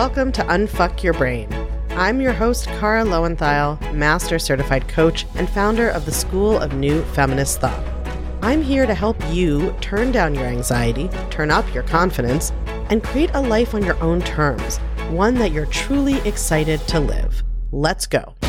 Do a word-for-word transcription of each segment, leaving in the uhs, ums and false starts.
Welcome to Unfuck Your Brain. I'm your host, Cara Lowenthal, Master Certified Coach and founder of the School of New Feminist Thought. I'm here to help you turn down your anxiety, turn up your confidence, and create a life on your own terms, one that you're truly excited to live. Let's go. All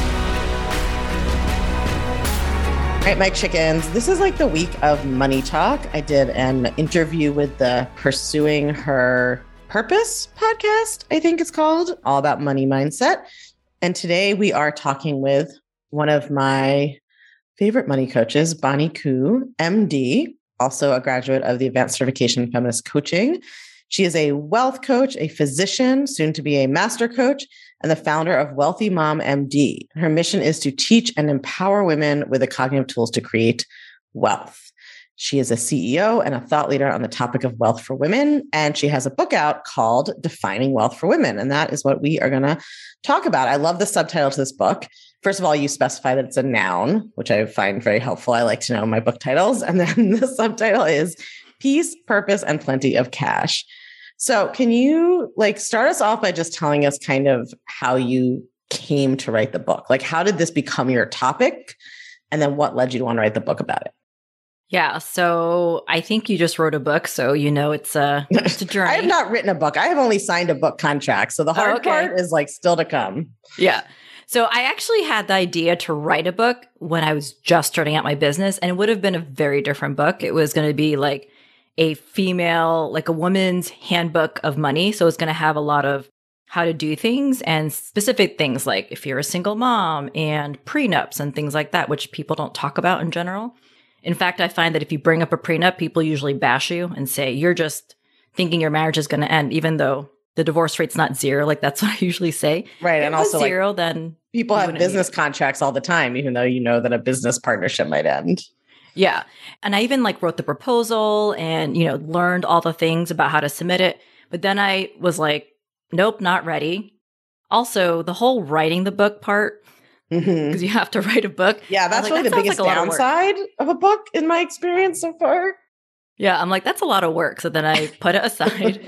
right, my chickens, this is like the week of money talk. I did an interview with the Pursuing Her Purpose podcast, I think it's called, all about money mindset. And today we are talking with one of my favorite money coaches, Bonnie Koo, M D, also a graduate of the Advanced Certification in Feminist Coaching. She is a wealth coach, a physician, soon to be a master coach, and the founder of Wealthy Mom M D. Her mission is to teach and empower women with the cognitive tools to create wealth. She is a C E O and a thought leader on the topic of wealth for women, and she has a book out called Defining Wealth for Women, and that is what we are going to talk about. I love the subtitle to this book. First of all, you specify that it's a noun, which I find very helpful. I like to know my book titles. And then the subtitle is Peace, Purpose, and Plenty of Cash. So can you like start us off by just telling us kind of how you came to write the book? Like, how did this become your topic? And then what led you to want to write the book about it? Yeah, so I think you just wrote a book, so you know it's a, it's a journey. I have not written a book. I have only signed a book contract. So the hard oh, okay. part is like still to come. Yeah. So I actually had the idea to write a book when I was just starting out my business, and it would have been a very different book. It was going to be like a female, like a woman's handbook of money. So it's going to have a lot of how to do things and specific things like if you're a single mom and prenups and things like that, which people don't talk about in general. In fact, I find that if you bring up a prenup, people usually bash you and say, you're just thinking your marriage is going to end, even though the divorce rate's not zero. Like that's what I usually say. Right. If and it was also zero, like, then people have business contracts all the time, even though you know that a business partnership might end. Yeah. And I even like wrote the proposal and, you know, learned all the things about how to submit it. But then I was like, nope, not ready. Also, the whole writing the book part, because mm-hmm. you have to write a book. Yeah, that's like, really that the biggest like downside of, of a book in my experience so far. Yeah, I'm like, that's a lot of work. So then I put it aside,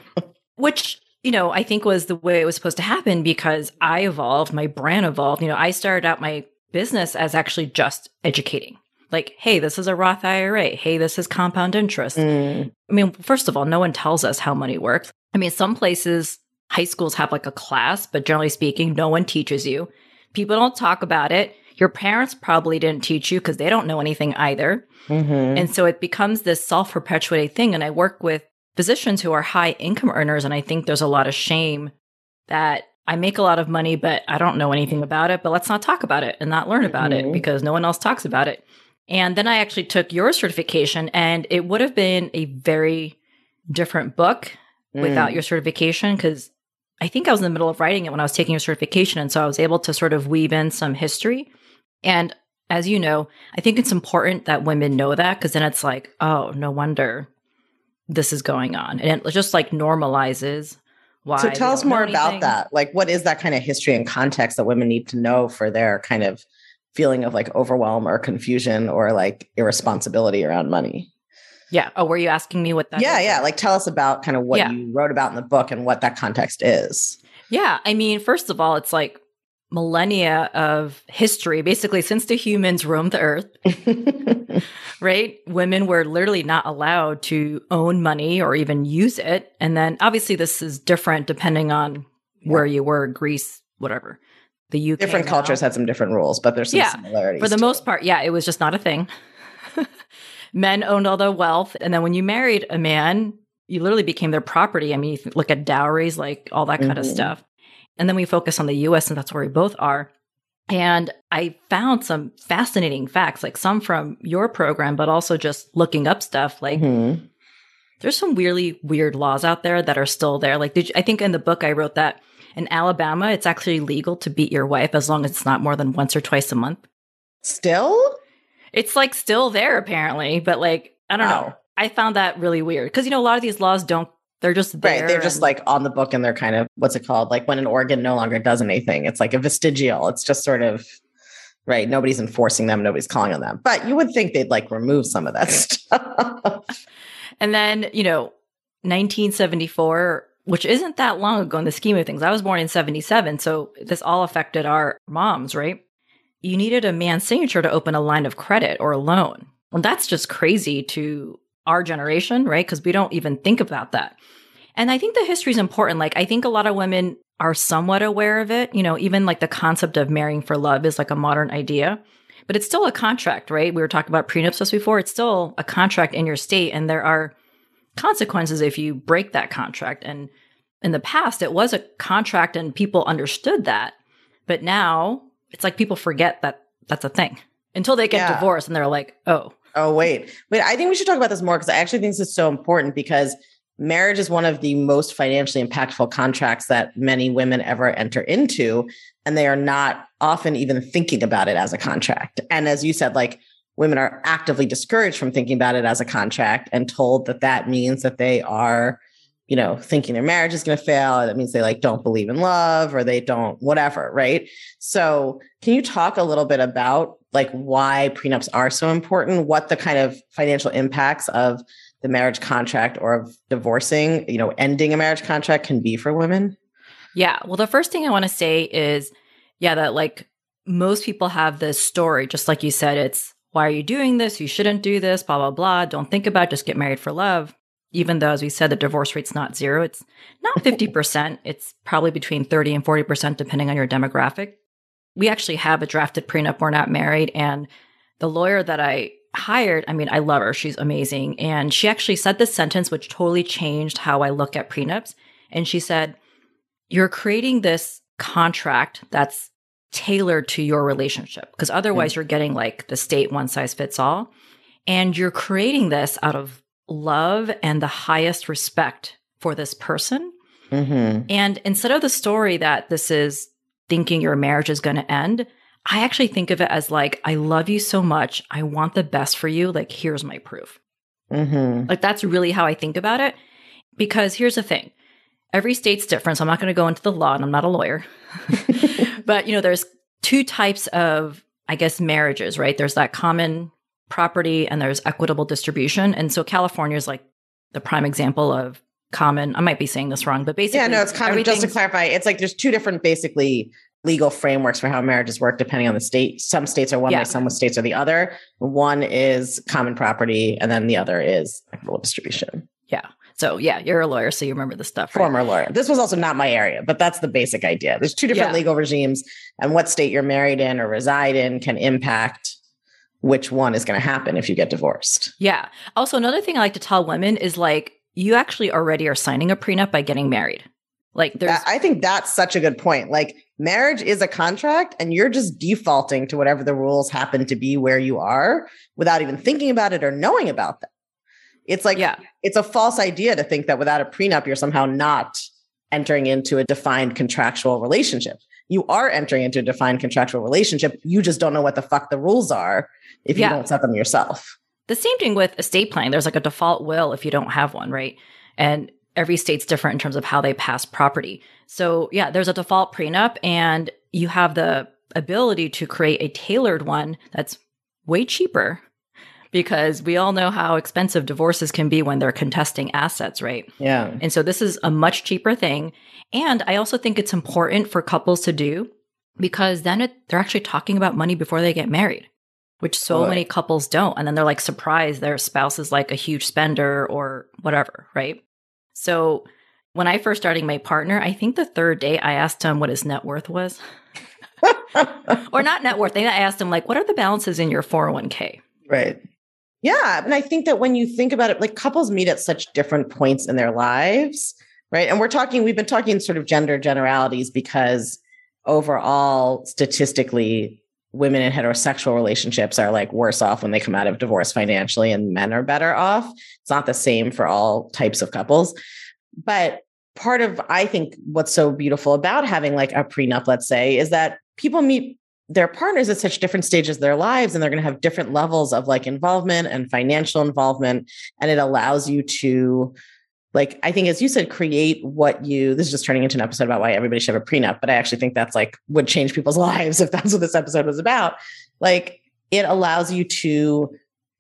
which, you know, I think was the way it was supposed to happen because I evolved, my brand evolved. You know, I started out my business as actually just educating. Like, hey, this is a Roth I R A. Hey, this is compound interest. Mm. I mean, first of all, no one tells us how money works. I mean, some places, high schools have like a class, but generally speaking, no one teaches you. People don't talk about it. Your parents probably didn't teach you because they don't know anything either. Mm-hmm. And so it becomes this self-perpetuating thing. And I work with physicians who are high income earners. And I think there's a lot of shame that I make a lot of money, but I don't know anything about it. But let's not talk about it and not learn about mm-hmm. it because no one else talks about it. And then I actually took your certification, and it would have been a very different book mm. without your certification because I think I was in the middle of writing it when I was taking your certification. And so I was able to sort of weave in some history. And as you know, I think it's important that women know that because then it's like, oh, no wonder this is going on. And it just like normalizes why. So tell us more about that. Like, what is that kind of history and context that women need to know for their kind of feeling of like overwhelm or confusion or like irresponsibility around money? Yeah. Oh, were you asking me what that yeah, is? Yeah. Like tell us about kind of what yeah. you wrote about in the book and what that context is. Yeah. I mean, first of all, it's like millennia of history, basically since the humans roamed the earth, right? Women were literally not allowed to own money or even use it. And then obviously this is different depending on yeah. where you were, Greece, whatever. The U K different now. cultures had some different rules, but there's some yeah, similarities. For the most part, yeah, it was just not a thing. Men owned all the wealth. And then when you married a man, you literally became their property. I mean, you look at dowries, like all that kind mm-hmm. of stuff. And then we focus on the U S, and that's where we both are. And I found some fascinating facts, like some from your program, but also just looking up stuff. Like mm-hmm. there's some really weird laws out there that are still there. Like did you, I think in the book I wrote that in Alabama, it's actually legal to beat your wife as long as it's not more than once or twice a month. Still? It's like still there apparently, but like, I don't wow. know. I found that really weird because, you know, a lot of these laws don't, they're just there. Right. They're just like on the book and they're kind of, what's it called? Like when an organ no longer does anything, it's like a vestigial. It's just sort of, right. Nobody's enforcing them. Nobody's calling on them. But you would think they'd like remove some of that stuff. And then, you know, nineteen seventy-four, which isn't that long ago in the scheme of things. I was born in seventy-seven, so this all affected our moms, right? You needed a man's signature to open a line of credit or a loan. Well, that's just crazy to our generation, right? Because we don't even think about that. And I think the history is important. Like, I think a lot of women are somewhat aware of it. You know, even like the concept of marrying for love is like a modern idea, but it's still a contract, right? We were talking about prenups just before. It's still a contract in your state, and there are consequences if you break that contract. And in the past, it was a contract and people understood that. But now it's like people forget that that's a thing until they get yeah. divorced and they're like, oh. Oh, wait. Wait, I think we should talk about this more because I actually think this is so important because marriage is one of the most financially impactful contracts that many women ever enter into. And they are not often even thinking about it as a contract. And as you said, like women are actively discouraged from thinking about it as a contract and told that that means that they are, you know, thinking their marriage is going to fail. Or that means they like don't believe in love or they don't, whatever. Right. So can you talk a little bit about like why prenups are so important, what the kind of financial impacts of the marriage contract or of divorcing, you know, ending a marriage contract can be for women? Yeah. Well, the first thing I want to say is, yeah, that like most people have this story, just like you said, it's why are you doing this? You shouldn't do this, blah, blah, blah. Don't think about it, just get married for love. Even though, as we said, the divorce rate's not zero, it's not fifty percent. It's probably between thirty and forty percent, depending on your demographic. We actually have a drafted prenup. We're not married. And the lawyer that I hired, I mean, I love her. She's amazing. And she actually said this sentence, which totally changed how I look at prenups. And she said, you're creating this contract that's tailored to your relationship, because otherwise mm-hmm. you're getting like the state one size fits all. And you're creating this out of love and the highest respect for this person. Mm-hmm. And instead of the story that this is thinking your marriage is going to end, I actually think of it as like, I love you so much. I want the best for you. Like, here's my proof. Mm-hmm. Like, that's really how I think about it. Because here's the thing. Every state's different. So I'm not going to go into the law and I'm not a lawyer. But, you know, there's two types of, I guess, marriages, right? There's that common property and there's equitable distribution. And so California is like the prime example of common. I might be saying this wrong, but basically. Yeah, no, it's common. Just to clarify, it's like there's two different basically legal frameworks for how marriages work depending on the state. Some states are one yeah. way, some states are the other. One is common property and then the other is equitable distribution. Yeah. So yeah, you're a lawyer, so you remember the stuff. Former right? lawyer. This was also not my area, but that's the basic idea. There's two different yeah. legal regimes, and what state you're married in or reside in can impact which one is going to happen if you get divorced. Yeah. Also, another thing I like to tell women is like, you actually already are signing a prenup by getting married. Like there's, that, I think that's such a good point. Like marriage is a contract and you're just defaulting to whatever the rules happen to be where you are without even thinking about it or knowing about them. It's like, yeah. it's a false idea to think that without a prenup, you're somehow not entering into a defined contractual relationship. You are entering into a defined contractual relationship. You just don't know what the fuck the rules are if you yeah. don't set them yourself. The same thing with estate planning. There's like a default will if you don't have one, right? And every state's different in terms of how they pass property. So yeah, there's a default prenup and you have the ability to create a tailored one that's way cheaper, because we all know how expensive divorces can be when they're contesting assets, right? Yeah. And so this is a much cheaper thing. And I also think it's important for couples to do, because then it, they're actually talking about money before they get married, which so Boy. many couples don't. And then they're like surprised their spouse is like a huge spender or whatever, right? So when I first started my partner, I think the third day I asked him what his net worth was. Or not net worth. I asked him like, what are the balances in your four oh one k? Right. Yeah. And I think that when you think about it, like couples meet at such different points in their lives, right? And we're talking, we've been talking sort of gender generalities because overall, statistically, women in heterosexual relationships are like worse off when they come out of divorce financially and men are better off. It's not the same for all types of couples. But part of, I think, what's so beautiful about having like a prenup, let's say, is that people meet their partners at such different stages of their lives, and they're going to have different levels of like involvement and financial involvement. And it allows you to, like, I think, as you said, create what you, this is just turning into an episode about why everybody should have a prenup, but I actually think that's like would change people's lives if that's what this episode was about. Like, it allows you to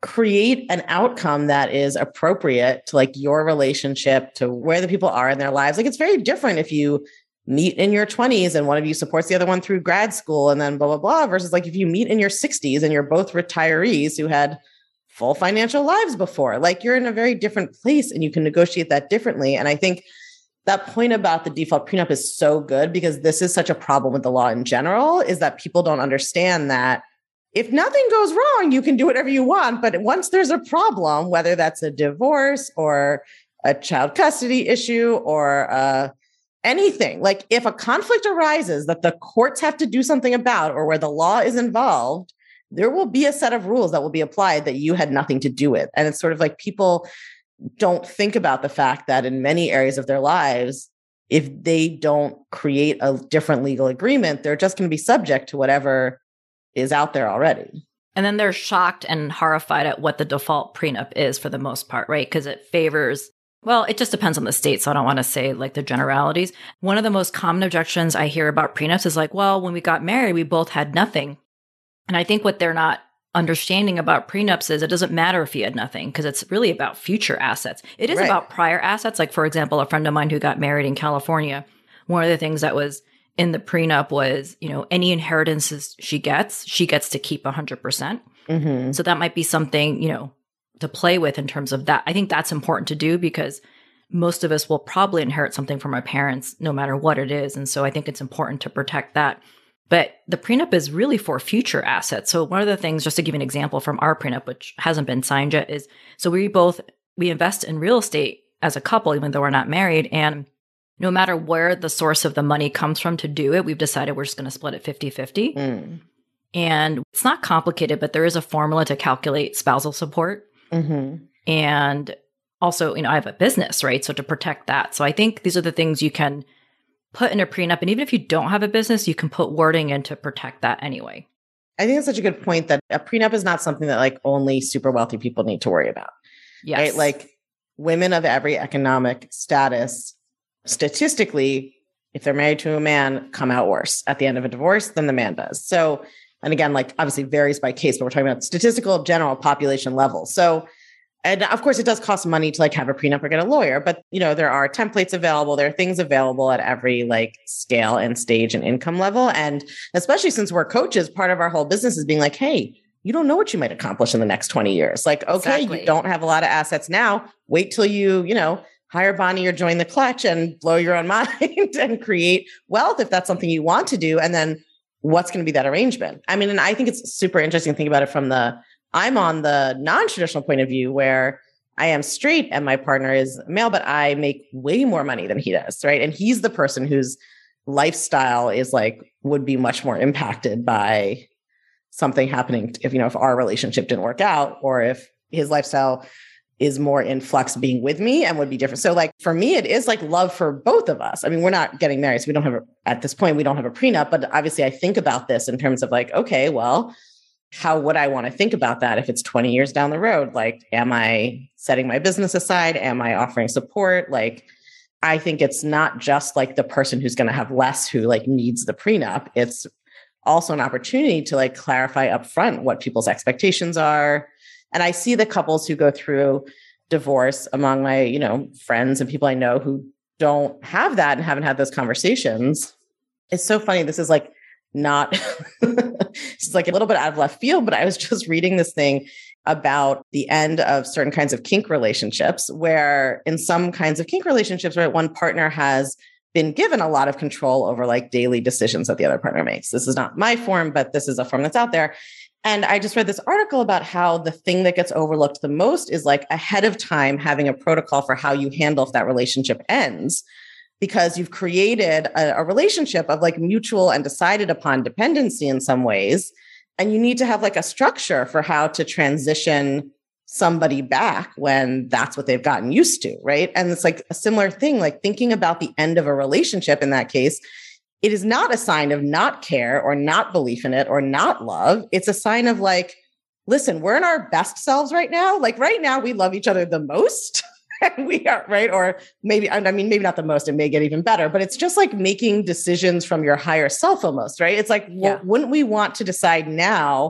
create an outcome that is appropriate to like your relationship, to where the people are in their lives. Like it's very different if you meet in your twenties and one of you supports the other one through grad school and then blah, blah, blah, versus like if you meet in your sixties and you're both retirees who had full financial lives before, like you're in a very different place and you can negotiate that differently. And I think that point about the default prenup is so good because this is such a problem with the law in general, is that people don't understand that if nothing goes wrong, you can do whatever you want. But once there's a problem, whether that's a divorce or a child custody issue or uh, anything, like if a conflict arises that the courts have to do something about or where the law is involved, there will be a set of rules that will be applied that you had nothing to do with. And it's sort of like people don't think about the fact that in many areas of their lives, if they don't create a different legal agreement, they're just going to be subject to whatever is out there already. And then they're shocked and horrified at what the default prenup is for the most part, right? Because it favors, well, it just depends on the state. So I don't want to say like the generalities. One of the most common objections I hear about prenups is like, well, when we got married, we both had nothing. And I think what they're not understanding about prenups is it doesn't matter if you had nothing because it's really about future assets. It is right. about prior assets. Like, for example, a friend of mine who got married in California, one of the things that was in the prenup was, you know, any inheritances she gets, she gets to keep one hundred percent. Mm-hmm. So that might be something, you know, to play with in terms of that. I think that's important to do because most of us will probably inherit something from our parents, no matter what it is. And so I think it's important to protect that. But the prenup is really for future assets. So one of the things, just to give you an example from our prenup, which hasn't been signed yet, is so we both, we invest in real estate as a couple, even though we're not married. And no matter where the source of the money comes from to do it, we've decided we're just going to split it fifty-fifty. Mm. And it's not complicated, but there is a formula to calculate spousal support. Mm-hmm. And also, you know, I have a business, right? So to protect that. So I think these are the things you can put in a prenup. And even if you don't have a business, you can put wording in to protect that anyway. I think it's such a good point that a prenup is not something that like only super wealthy people need to worry about. Yes. Right? Like women of every economic status, statistically, if they're married to a man, come out worse at the end of a divorce than the man does. So, and again, like obviously varies by case, but we're talking about statistical general population level. So, and of course it does cost money to like have a prenup or get a lawyer, but you know, there are templates available. There are things available at every like scale and stage and income level. And especially since we're coaches, part of our whole business is being like, hey, you don't know what you might accomplish in the next twenty years. Like, okay, exactly. You don't have a lot of assets now. Wait till you, you know, hire Bonnie or join the clutch and blow your own mind and create wealth if that's something you want to do. And then what's going to be that arrangement? I mean, and I think it's super interesting to think about it from the, I'm on the non-traditional point of view where I am straight and my partner is male, but I make way more money than he does, right? And he's the person whose lifestyle is like, would be much more impacted by something happening if, you know, if our relationship didn't work out or if his lifestyle is more in flux being with me and would be different. So like for me, it is like love for both of us. I mean, we're not getting married, so we don't have a, at this point, we don't have a prenup, but obviously I think about this in terms of like, okay, well, how would I want to think about that if it's twenty years down the road? Like, am I setting my business aside? Am I offering support? Like, I think it's not just like the person who's going to have less who like needs the prenup. It's also an opportunity to like clarify upfront what people's expectations are. And I see the couples who go through divorce among my, you know, friends and people I know who don't have that and haven't had those conversations. It's so funny. This is like not, it's like a little bit out of left field, but I was just reading this thing about the end of certain kinds of kink relationships, where in some kinds of kink relationships, right, one partner has been given a lot of control over like daily decisions that the other partner makes. This is not my form, but this is a form that's out there. And I just read this article about how the thing that gets overlooked the most is like ahead of time having a protocol for how you handle if that relationship ends, because you've created a, a relationship of like mutual and decided upon dependency in some ways. And you need to have like a structure for how to transition somebody back when that's what they've gotten used to, right? And it's like a similar thing, like thinking about the end of a relationship in that case. It is not a sign of not care or not belief in it or not love. It's a sign of like, listen, we're in our best selves right now. Like right now, we love each other the most. And we are, right? Or maybe, I mean, maybe not the most, it may get even better, but it's just like making decisions from your higher self almost, right? It's like, yeah. Well, wouldn't we want to decide now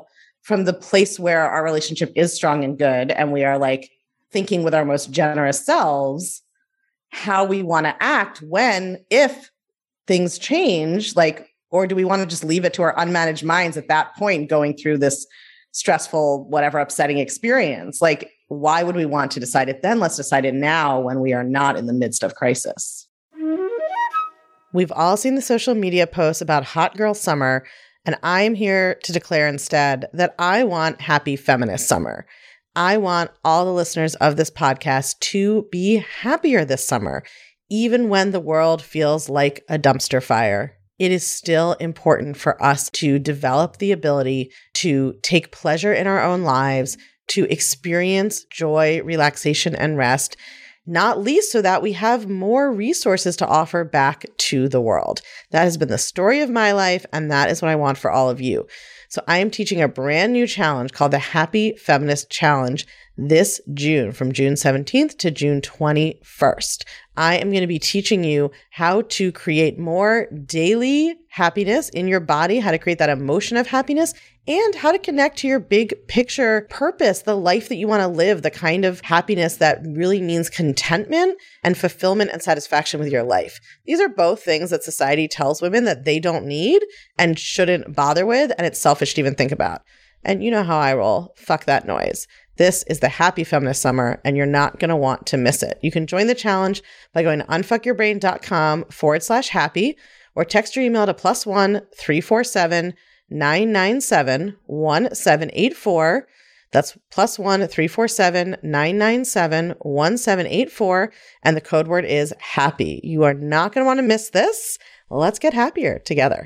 from the place where our relationship is strong and good, and we are like thinking with our most generous selves, how we want to act when, if things change, like, or do we want to just leave it to our unmanaged minds at that point, going through this stressful, whatever, upsetting experience? Like, why would we want to decide it then? Let's decide it now when we are not in the midst of crisis. We've all seen the social media posts about hot girl summer, and I'm here to declare instead that I want happy feminist summer. I want all the listeners of this podcast to be happier this summer, even when the world feels like a dumpster fire. It is still important for us to develop the ability to take pleasure in our own lives, to experience joy, relaxation, and rest, not least so that we have more resources to offer back to the world. That has been the story of my life, and that is what I want for all of you. So I am teaching a brand new challenge called the Happy Feminist Challenge this June, from June seventeenth to June twenty-first. I am going to be teaching you how to create more daily happiness in your body, how to create that emotion of happiness, and how to connect to your big picture purpose, the life that you want to live, the kind of happiness that really means contentment and fulfillment and satisfaction with your life. These are both things that society tells women that they don't need and shouldn't bother with, and it's selfish to even think about. And you know how I roll. Fuck that noise. This is the Happy Feminist Summer, and you're not going to want to miss it. You can join the challenge by going to unfuckyourbrain.com forward slash happy, or text your email to plus one three four seven nine nine seven one seven eight four. That's plus one three four seven nine nine seven one seven eight four, and the code word is happy. You are not going to want to miss this. Let's get happier together.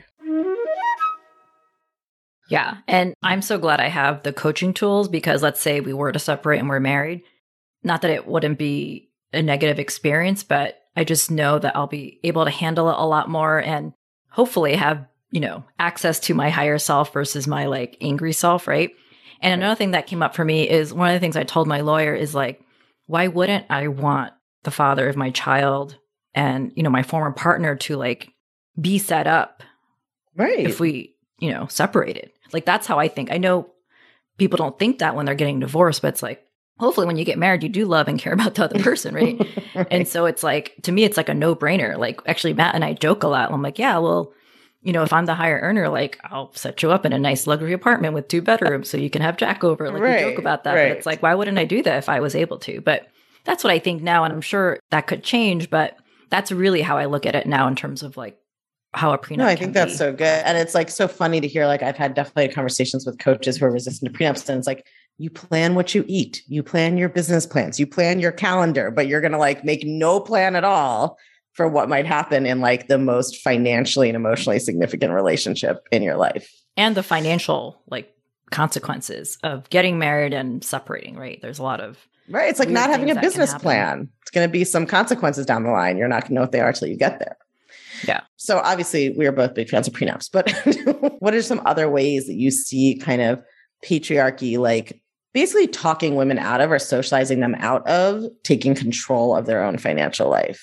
Yeah. And I'm so glad I have the coaching tools, because let's say we were to separate and we're married. Not that it wouldn't be a negative experience, but I just know that I'll be able to handle it a lot more and hopefully have, you know, access to my higher self versus my like angry self. Right. And another thing that came up for me is one of the things I told my lawyer is like, why wouldn't I want the father of my child and, you know, my former partner to like be set up? Right. If we, you know, separated. Like, that's how I think. I know people don't think that when they're getting divorced, but it's like, hopefully when you get married, you do love and care about the other person, right? Right. And so it's like, to me, it's like a no-brainer. Like, actually, Matt and I joke a lot. I'm like, yeah, well, you know, if I'm the higher earner, like, I'll set you up in a nice luxury apartment with two bedrooms so you can have Jack over. Like, right, we joke about that. right. But it's like, why wouldn't I do that if I was able to? But that's what I think now. And I'm sure that could change, but that's really how I look at it now in terms of like, how a prenup. No, I think that's be. so good. And it's like so funny to hear, like, I've had definitely conversations with coaches who are resistant to prenups. And it's like, you plan what you eat, you plan your business plans, you plan your calendar, but you're going to like make no plan at all for what might happen in like the most financially and emotionally significant relationship in your life. And the financial like consequences of getting married and separating, right? There's a lot of Right. It's like not having a business plan. It's going to be some consequences down the line. You're not going to know what they are until you get there. Yeah. So obviously we are both big fans of prenups, but what are some other ways that you see kind of patriarchy, like basically talking women out of or socializing them out of taking control of their own financial life?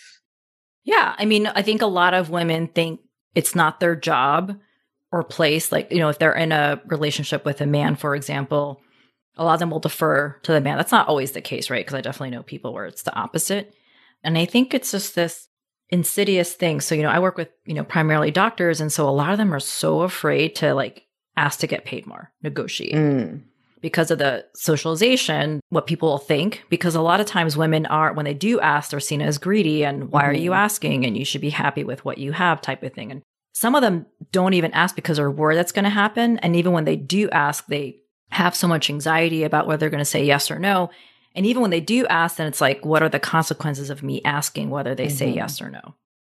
Yeah. I mean, I think a lot of women think it's not their job or place. Like, you know, if they're in a relationship with a man, for example, a lot of them will defer to the man. That's not always the case, right? Because I definitely know people where it's the opposite. And I think it's just this insidious thing. So, you know, I work with, you know, primarily doctors. And so a lot of them are so afraid to like ask to get paid more, negotiate mm. because of the socialization, what people will think, because a lot of times women are, when they do ask, they're seen as greedy and why mm-hmm. are you asking? And you should be happy with what you have type of thing. And some of them don't even ask because they're worried that's going to happen. And even when they do ask, they have so much anxiety about whether they're going to say yes or no. And even when they do ask, then it's like, what are the consequences of me asking whether they mm-hmm. say yes or no?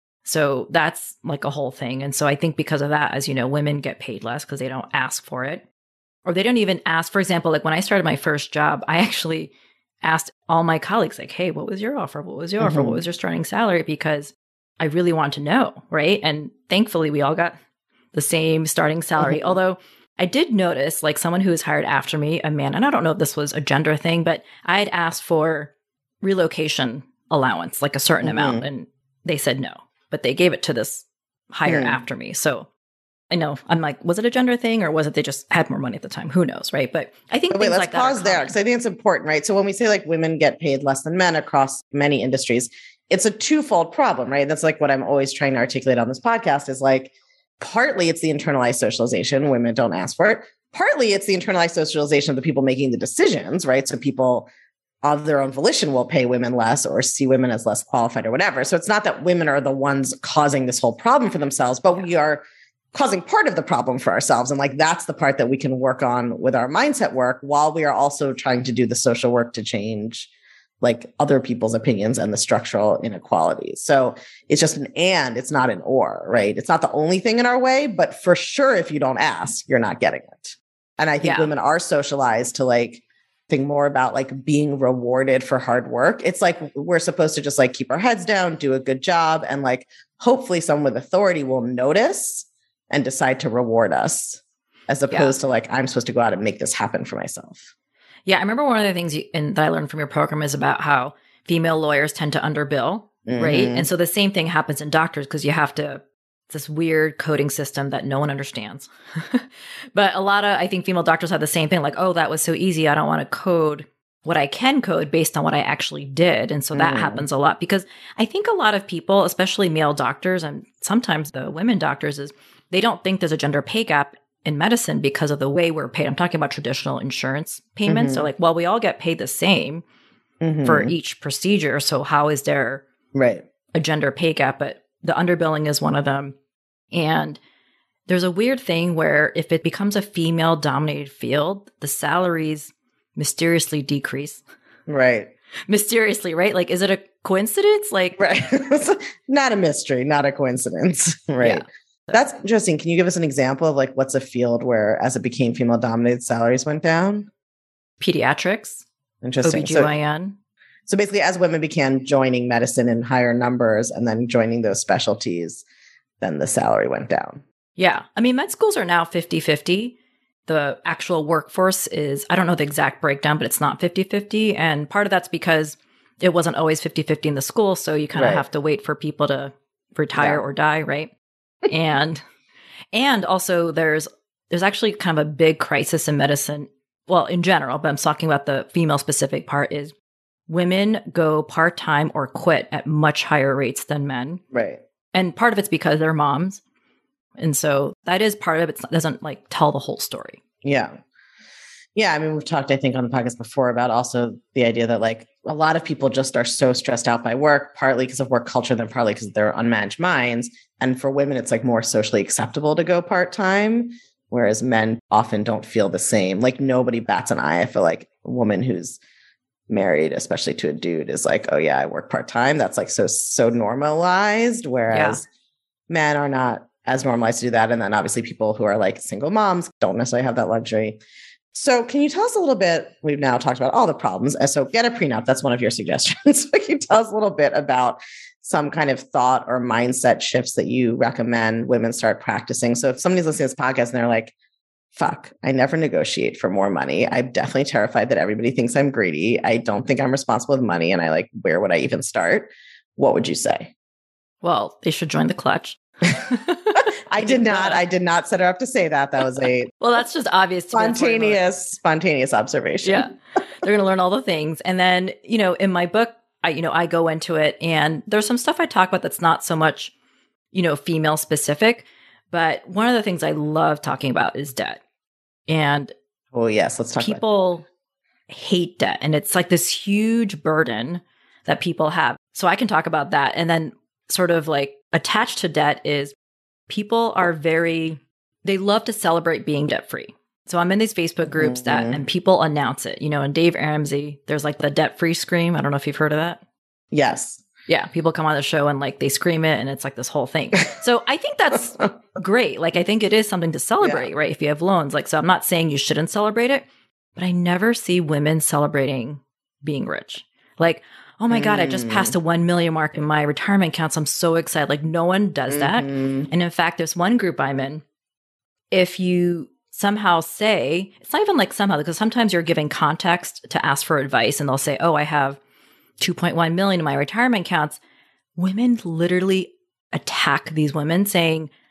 So that's like a whole thing. And so I think because of that, as you know, women get paid less because they don't ask for it. Or they don't even ask. For example, like when I started my first job, I actually asked all my colleagues, like, hey, what was your offer? What was your mm-hmm. offer? What was your starting salary? Because I really want to know, right? And thankfully, we all got the same starting salary. Mm-hmm. Although I did notice, like someone who was hired after me, a man, and I don't know if this was a gender thing, but I had asked for relocation allowance, like a certain mm-hmm. amount, and they said no, but they gave it to this hire mm. after me. So I know. I'm like, was it a gender thing or was it they just had more money at the time? Who knows, right? But I think but wait, things let's like pause that there because I think it's important, right? So when we say like women get paid less than men across many industries, it's a twofold problem, right? That's like what I'm always trying to articulate on this podcast is like, partly it's the internalized socialization. Women don't ask for it. Partly it's the internalized socialization of the people making the decisions, right? So people of their own volition will pay women less or see women as less qualified or whatever. So it's not that women are the ones causing this whole problem for themselves, but we are causing part of the problem for ourselves. And like, that's the part that we can work on with our mindset work while we are also trying to do the social work to change like other people's opinions and the structural inequalities. So it's just an and, it's not an or, right? It's not the only thing in our way, but for sure, if you don't ask, you're not getting it. And I think Yeah. women are socialized to like think more about like being rewarded for hard work. It's like we're supposed to just like keep our heads down, do a good job, and like hopefully someone with authority will notice and decide to reward us as opposed yeah. to like, I'm supposed to go out and make this happen for myself. Yeah. I remember one of the things you, and that I learned from your program is about how female lawyers tend to underbill, mm-hmm. right? And so the same thing happens in doctors because you have to, it's this weird coding system that no one understands. But a lot of, I think female doctors have the same thing, like, oh, that was so easy. I don't want to code what I can code based on what I actually did. And so that mm. happens a lot because I think a lot of people, especially male doctors and sometimes the women doctors, is they don't think there's a gender pay gap in medicine because of the way we're paid. I'm talking about traditional insurance payments. Mm-hmm. So like, well, we all get paid the same mm-hmm. for each procedure. So how is there right. a gender pay gap? But the underbilling is one of them. And there's a weird thing where if it becomes a female dominated field, the salaries mysteriously decrease. Right. Mysteriously, right? Like, is it a coincidence? Like, right. Not a mystery, not a coincidence. Right. Yeah. That's interesting. Can you give us an example of like, what's a field where as it became female dominated, salaries went down? Pediatrics. Interesting. O B G Y N. So, so basically as women began joining medicine in higher numbers and then joining those specialties, then the salary went down. Yeah. I mean, med schools are now fifty-fifty. The actual workforce is, I don't know the exact breakdown, but it's not fifty-fifty. And part of that's because it wasn't always fifty-fifty in the school. So you kind of right. have to wait for people to retire yeah. or die, right? and and also there's there's actually kind of a big crisis in medicine. Well, in general, but I'm talking about the female specific part is women go part-time or quit at much higher rates than men. Right. And part of it's because they're moms. And so that is part of it. It doesn't like tell the whole story. Yeah. Yeah. I mean, we've talked, I think, on the podcast before about also the idea that like a lot of people just are so stressed out by work, partly because of work culture, then partly because of their unmanaged minds. And for women, it's like more socially acceptable to go part-time, whereas men often don't feel the same. Like nobody bats an eye. I feel like a woman who's married, especially to a dude, is like, oh yeah, I work part-time. That's like so, so normalized. Whereas yeah. men are not as normalized to do that. And then obviously people who are like single moms don't necessarily have that luxury. So can you tell us a little bit, we've now talked about all the problems. So get a prenup, that's one of your suggestions. So can you tell us a little bit about some kind of thought or mindset shifts that you recommend women start practicing? So if somebody's listening to this podcast and they're like, fuck, I never negotiate for more money. I'm definitely terrified that everybody thinks I'm greedy. I don't think I'm responsible with money. And I like, where would I even start? What would you say? Well, they should join the clutch. I did not. I did not set her up to say that. That was a well. That's just obvious. Spontaneous, spontaneous observation. Yeah, they're going to learn all the things, and then you know, in my book, I you know, I go into it, and there's some stuff I talk about that's not so much, you know, female specific, but one of the things I love talking about is debt, and oh yes, let's talk. People about hate debt, and it's like this huge burden that people have. So I can talk about that, and then sort of like attached to debt is. People are very, they love to celebrate being debt free. So I'm in these Facebook groups mm-hmm. that, and people announce it, you know, and Dave Ramsey, there's like the debt free scream. I don't know if you've heard of that. Yes. Yeah. People come on the show and like they scream it and it's like this whole thing. So I think that's great. Like, I think it is something to celebrate, yeah. right? If you have loans, like, so I'm not saying you shouldn't celebrate it, but I never see women celebrating being rich. Like, oh my God, I just passed a one million mark in my retirement accounts. I'm so excited. Like no one does that. Mm-hmm. And in fact, there's one group I'm in. If you somehow say, it's not even like somehow, because sometimes you're giving context to ask for advice and they'll say, oh, I have two point one million in my retirement accounts. Women literally attack these women saying,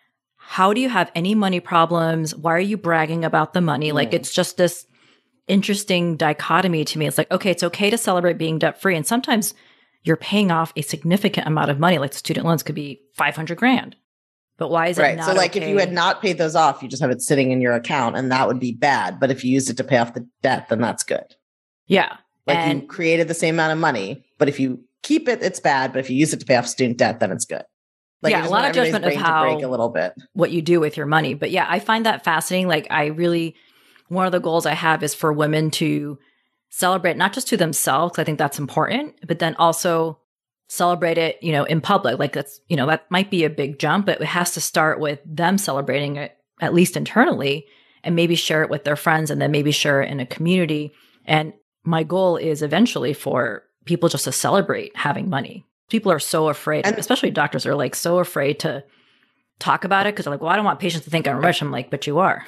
how do you have any money problems? Why are you bragging about the money? Mm. Like, it's just this interesting dichotomy to me. It's like, okay, it's okay to celebrate being debt free. And sometimes you're paying off a significant amount of money. Like student loans could be five hundred grand. But why is it right? not So like okay? If you had not paid those off, you just have it sitting in your account and that would be bad. But if you used it to pay off the debt, then that's good. Yeah. Like and you created the same amount of money, but if you keep it, it's bad. But if you use it to pay off student debt, then it's good. Like yeah, a lot of judgment of how break a little bit what you do with your money. But yeah, I find that fascinating. Like I really, one of the goals I have is for women to celebrate not just to themselves, because I think that's important, but then also celebrate it, you know, in public. Like that's, you know, that might be a big jump, but it has to start with them celebrating it, at least internally, and maybe share it with their friends and then maybe share it in a community. And my goal is eventually for people just to celebrate having money. People are so afraid, and especially doctors are like so afraid to talk about it because they're like, well, I don't want patients to think I'm rich. I'm like, but you are.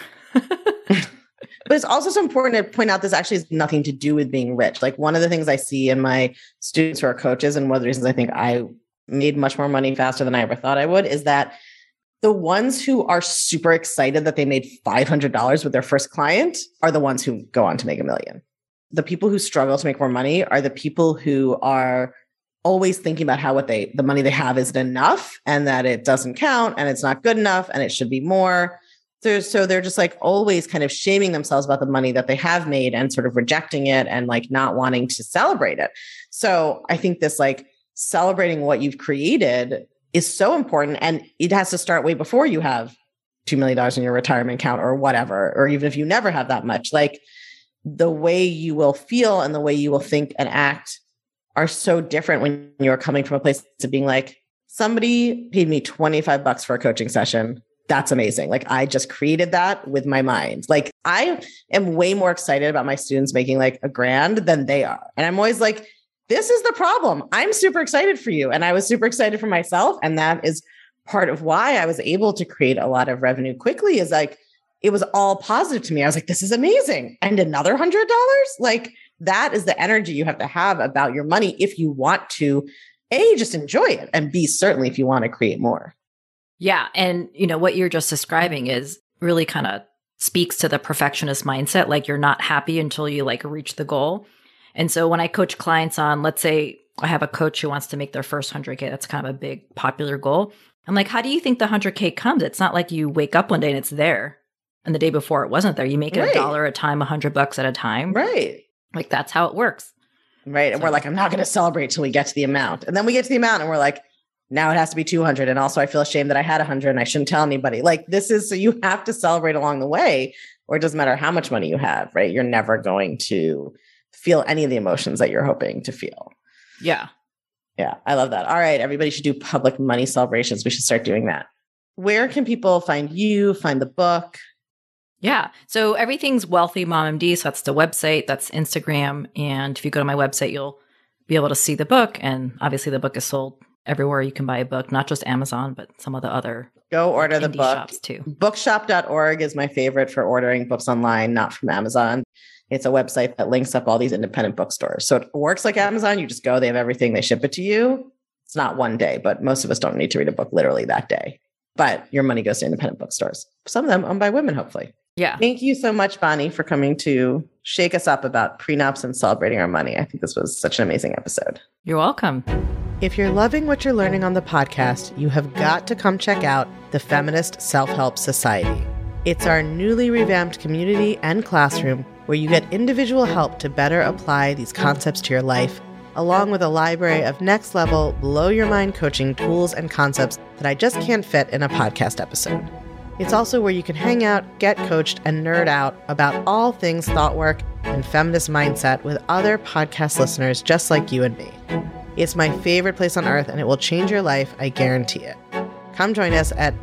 But it's also so important to point out this actually has nothing to do with being rich. Like one of the things I see in my students who are coaches, and one of the reasons I think I made much more money faster than I ever thought I would, is that the ones who are super excited that they made five hundred dollars with their first client are the ones who go on to make a million. The people who struggle to make more money are the people who are always thinking about how what they, the money they have isn't enough and that it doesn't count and it's not good enough and it should be more. So, so they're just like always kind of shaming themselves about the money that they have made and sort of rejecting it and like not wanting to celebrate it. So I think this like celebrating what you've created is so important. And it has to start way before you have two million dollars in your retirement account or whatever, or even if you never have that much, like the way you will feel and the way you will think and act are so different when you're coming from a place to being like, somebody paid me twenty-five bucks for a coaching session. That's amazing. Like I just created that with my mind. Like I am way more excited about my students making like a grand than they are. And I'm always like, this is the problem. I'm super excited for you. And I was super excited for myself. And that is part of why I was able to create a lot of revenue quickly, is like, it was all positive to me. I was like, this is amazing. And another hundred dollars? Like that is the energy you have to have about your money if you want to, A, just enjoy it, and B, certainly if you want to create more. Yeah. And, you know, what you're just describing is really kind of speaks to the perfectionist mindset. Like you're not happy until you like reach the goal. And so when I coach clients on, let's say I have a coach who wants to make their first one hundred K, that's kind of a big popular goal. I'm like, how do you think the one hundred K comes? It's not like you wake up one day and it's there. And the day before it wasn't there. You make it right. a dollar a time, a hundred bucks at a time. Right. Like that's how it works. Right. And so, we're like, I'm not going to celebrate till we get to the amount. And then we get to the amount and we're like, now it has to be two hundred. And also I feel ashamed that I had one hundred and I shouldn't tell anybody. Like this is, so you have to celebrate along the way, or it doesn't matter how much money you have, right? You're never going to feel any of the emotions that you're hoping to feel. Yeah. Yeah. I love that. All right. Everybody should do public money celebrations. We should start doing that. Where can people find you, find the book? Yeah. So everything's Wealthy Mom M D. So that's the website, that's Instagram. And if you go to my website, you'll be able to see the book. And obviously the book is sold everywhere you can buy a book, not just Amazon, but some of the other Go order the book. Shops too. bookshop dot org is my favorite for ordering books online, not from Amazon. It's a website that links up all these independent bookstores. So it works like Amazon. You just go, they have everything, they ship it to you. It's not one day, but most of us don't need to read a book literally that day. But your money goes to independent bookstores. Some of them owned by women, hopefully. Yeah. Thank you so much, Bonnie, for coming to shake us up about prenups and celebrating our money. I think this was such an amazing episode. You're welcome. If you're loving what you're learning on the podcast, you have got to come check out the Feminist Self-Help Society. It's our newly revamped community and classroom where you get individual help to better apply these concepts to your life, along with a library of next-level, blow-your-mind coaching tools and concepts that I just can't fit in a podcast episode. It's also where you can hang out, get coached, and nerd out about all things thought work and feminist mindset with other podcast listeners just like you and me. It's my favorite place on earth, and it will change your life, I guarantee it. Come join us at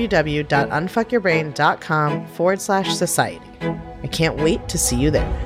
www.unfuckyourbrain.com forward slash society. I can't wait to see you there.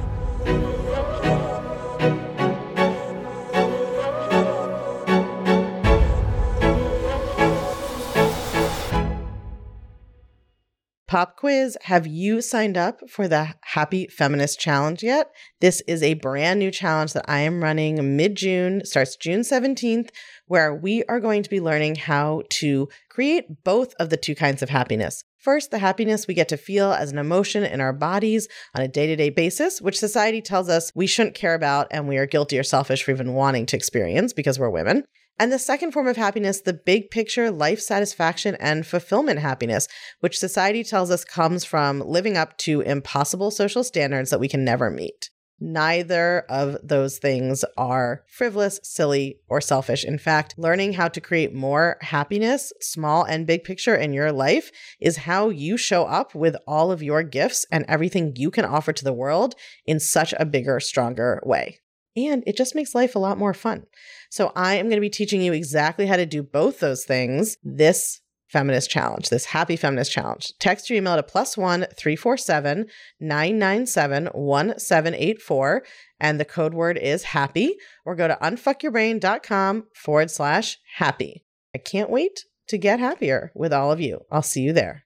Pop quiz. Have you signed up for the Happy Feminist Challenge yet? This is a brand new challenge that I am running mid-June, starts June seventeenth, where we are going to be learning how to create both of the two kinds of happiness. First, the happiness we get to feel as an emotion in our bodies on a day-to-day basis, which society tells us we shouldn't care about and we are guilty or selfish for even wanting to experience because we're women. And the second form of happiness, the big picture life satisfaction and fulfillment happiness, which society tells us comes from living up to impossible social standards that we can never meet. Neither of those things are frivolous, silly, or selfish. In fact, learning how to create more happiness, small and big picture in your life, is how you show up with all of your gifts and everything you can offer to the world in such a bigger, stronger way. And it just makes life a lot more fun. So I am going to be teaching you exactly how to do both those things this Feminist Challenge, this Happy Feminist Challenge. Text your email to plus one three four seven nine nine seven one seven eight four, and the code word is happy, or go to unfuckyourbrain.com forward slash happy. I can't wait to get happier with all of you. I'll see you there.